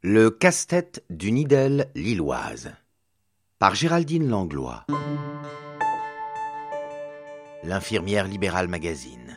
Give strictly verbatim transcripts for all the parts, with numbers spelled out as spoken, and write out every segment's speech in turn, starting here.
Le casse-tête d'une idole lilloise par Géraldine Langlois. L'infirmière libérale magazine.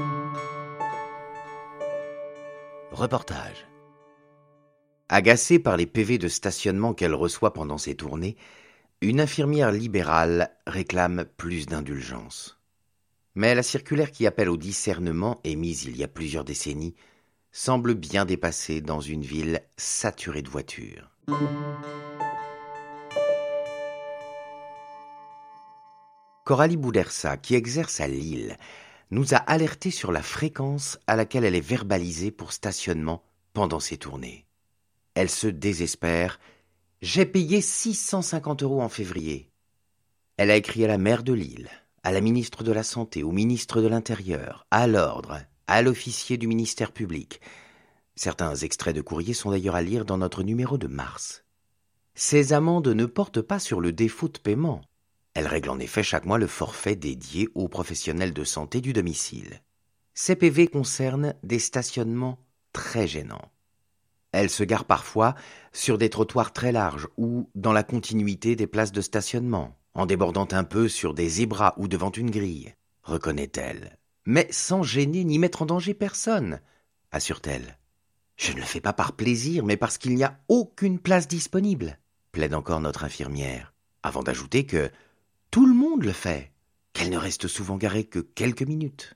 Reportage. Agacée par les P V de stationnement qu'elle reçoit pendant ses tournées, une infirmière libérale réclame plus d'indulgence. Mais la circulaire qui appelle au discernement, émise il y a plusieurs décennies, semble bien dépassée dans une ville saturée de voitures. Coralie Boudersa, qui exerce à Lille, nous a alertés sur la fréquence à laquelle elle est verbalisée pour stationnement pendant ses tournées. Elle se désespère. « J'ai payé six cent cinquante euros en février. » Elle a écrit à la maire de Lille, à la ministre de la Santé, au ministre de l'Intérieur, à l'ordre, à l'officier du ministère public. Certains extraits de courrier sont d'ailleurs à lire dans notre numéro de mars. Ces amendes ne portent pas sur le défaut de paiement. Elles règlent en effet chaque mois le forfait dédié aux professionnels de santé du domicile. Ces P V concernent des stationnements très gênants. Elles se garent parfois sur des trottoirs très larges ou dans la continuité des places de stationnement, en débordant un peu sur des zébras ou devant une grille, reconnaît-elle, mais sans gêner ni mettre en danger personne, assure-t-elle. Je ne le fais pas par plaisir, mais parce qu'il n'y a aucune place disponible, plaide encore notre infirmière, avant d'ajouter que tout le monde le fait, qu'elle ne reste souvent garée que quelques minutes.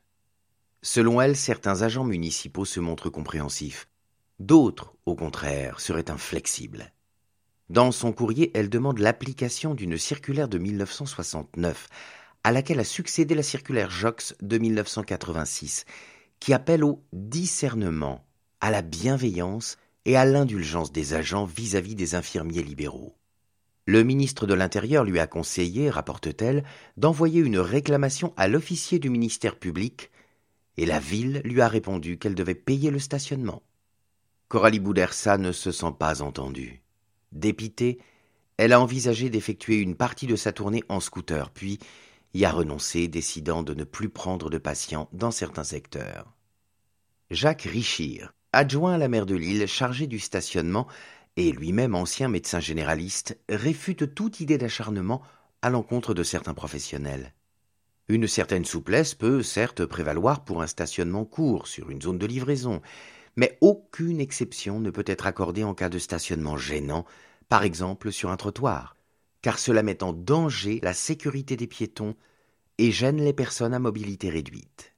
Selon elle, certains agents municipaux se montrent compréhensifs. D'autres, au contraire, seraient inflexibles. Dans son courrier, elle demande l'application d'une circulaire de mille neuf cent soixante-neuf, à laquelle a succédé la circulaire Joxe de mille neuf cent quatre-vingt-six, qui appelle au discernement, à la bienveillance et à l'indulgence des agents vis-à-vis des infirmiers libéraux. Le ministre de l'Intérieur lui a conseillé, rapporte-t-elle, d'envoyer une réclamation à l'officier du ministère public, et la ville lui a répondu qu'elle devait payer le stationnement. Coralie Boudersa ne se sent pas entendue. Dépitée, elle a envisagé d'effectuer une partie de sa tournée en scooter, puis y a renoncé, décidant de ne plus prendre de patients dans certains secteurs. Jacques Richir, adjoint à la maire de Lille, chargé du stationnement, et lui-même ancien médecin généraliste, réfute toute idée d'acharnement à l'encontre de certains professionnels. Une certaine souplesse peut certes prévaloir pour un stationnement court sur une zone de livraison, mais aucune exception ne peut être accordée en cas de stationnement gênant, par exemple sur un trottoir, car cela met en danger la sécurité des piétons et gêne les personnes à mobilité réduite.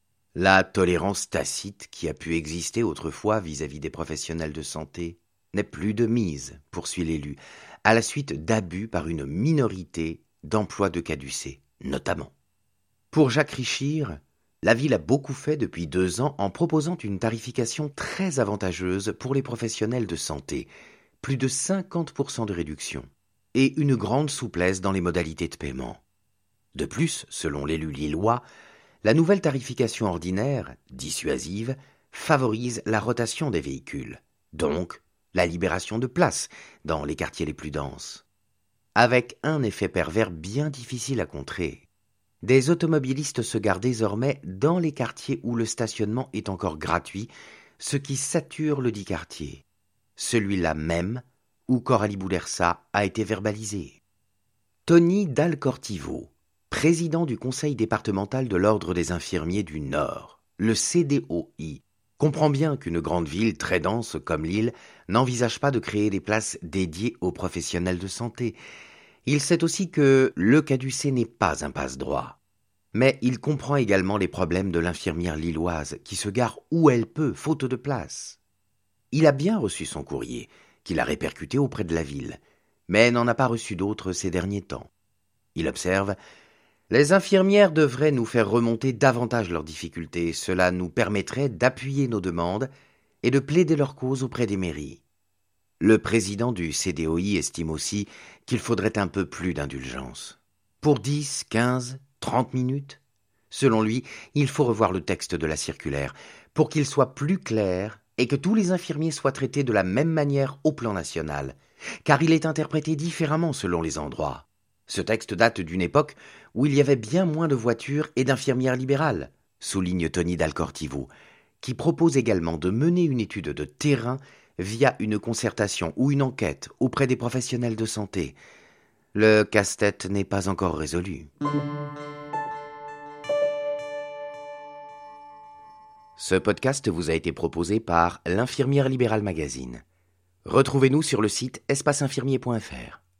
La tolérance tacite qui a pu exister autrefois vis-à-vis des professionnels de santé n'est plus de mise, poursuit l'élu, à la suite d'abus par une minorité d'emplois de caducés, notamment. Pour Jacques Richir, la ville a beaucoup fait depuis deux ans en proposant une tarification très avantageuse pour les professionnels de santé, plus de cinquante pour cent de réduction, et une grande souplesse dans les modalités de paiement. De plus, selon l'élu lillois, la nouvelle tarification ordinaire, dissuasive, favorise la rotation des véhicules, donc la libération de places dans les quartiers les plus denses, avec un effet pervers bien difficile à contrer. Des automobilistes se garent désormais dans les quartiers où le stationnement est encore gratuit, ce qui sature le dit quartier, celui-là même où Coralie Boudersa a été verbalisée. Tony Dalcortivo, président du conseil départemental de l'Ordre des infirmiers du Nord, le C D O I, comprend bien qu'une grande ville très dense comme Lille n'envisage pas de créer des places dédiées aux professionnels de santé. Il sait aussi que le caducé n'est pas un passe-droit. Mais il comprend également les problèmes de l'infirmière lilloise qui se gare où elle peut, faute de place. Il a bien reçu son courrier, qu'il a répercuté auprès de la ville, mais n'en a pas reçu d'autres ces derniers temps. Il observe « Les infirmières devraient nous faire remonter davantage leurs difficultés, cela nous permettrait d'appuyer nos demandes et de plaider leur cause auprès des mairies. » Le président du C D O I estime aussi qu'il faudrait un peu plus d'indulgence. Pour dix, quinze, trente minutes, selon lui, il faut revoir le texte de la circulaire pour qu'il soit plus clair et que tous les infirmiers soient traités de la même manière au plan national, car il est interprété différemment selon les endroits. Ce texte date d'une époque où il y avait bien moins de voitures et d'infirmières libérales, souligne Tony Dalcortivo, qui propose également de mener une étude de terrain via une concertation ou une enquête auprès des professionnels de santé. Le casse-tête n'est pas encore résolu. Ce podcast vous a été proposé par l'Infirmière libérale magazine. Retrouvez-nous sur le site espace infirmier point f r.